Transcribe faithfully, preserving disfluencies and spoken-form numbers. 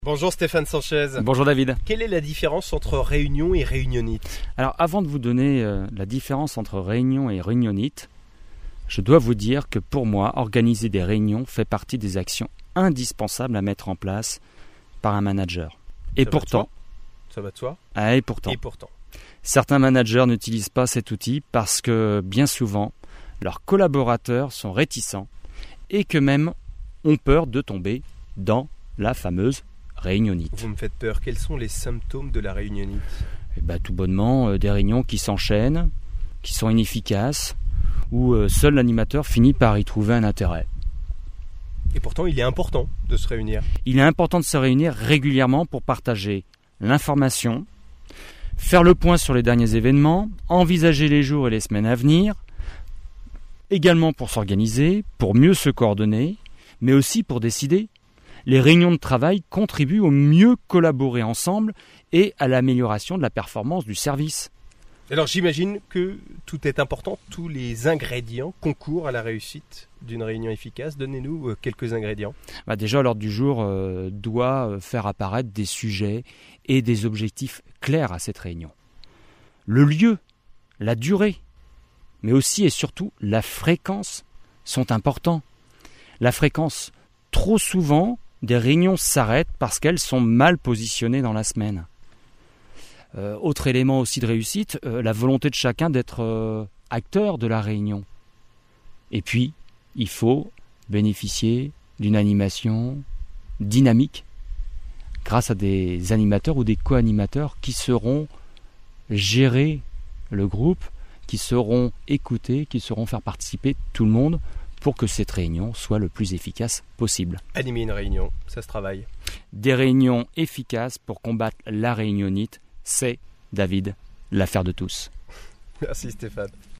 Bonjour Stéphane Sanchez. Bonjour David. Quelle est la différence entre réunion et réunionnite? Alors avant de vous donner euh, la différence entre réunion et réunionnite, je dois vous dire que pour moi, organiser des réunions fait partie des actions indispensables à mettre en place par un manager. Et Ça pourtant, Ça va de soi. ah, et pourtant, Et pourtant. certains managers n'utilisent pas cet outil parce que bien souvent, leurs collaborateurs sont réticents et que même ont peur de tomber dans la fameuse réunionnite. Vous me faites peur. Quels sont les symptômes de la réunionnite? Eh ben, tout bonnement, euh, des réunions qui s'enchaînent, qui sont inefficaces, où euh, seul l'animateur finit par y trouver un intérêt. Et pourtant, il est important de se réunir. Il est important de se réunir régulièrement pour partager l'information, faire le point sur les derniers événements, envisager les jours et les semaines à venir, également pour s'organiser, pour mieux se coordonner, mais aussi pour décider. Les réunions de travail contribuent au mieux collaborer ensemble et à l'amélioration de la performance du service. Alors j'imagine que tout est important, tous les ingrédients concourent à la réussite d'une réunion efficace. Donnez-nous euh, quelques ingrédients. Bah déjà, l'ordre du jour euh, doit faire apparaître des sujets et des objectifs clairs à cette réunion. Le lieu, la durée, mais aussi et surtout la fréquence sont importants. La fréquence, trop souvent, des réunions s'arrêtent parce qu'elles sont mal positionnées dans la semaine. Euh, autre élément aussi de réussite, euh, la volonté de chacun d'être euh, acteur de la réunion. Et puis, il faut bénéficier d'une animation dynamique grâce à des animateurs ou des co-animateurs qui sauront gérer le groupe, qui sauront écouter, qui sauront faire participer tout le monde pour que cette réunion soit le plus efficace possible. Animer une réunion, ça se travaille. Des réunions efficaces pour combattre la réunionnite, c'est, David, l'affaire de tous. Merci Stéphane.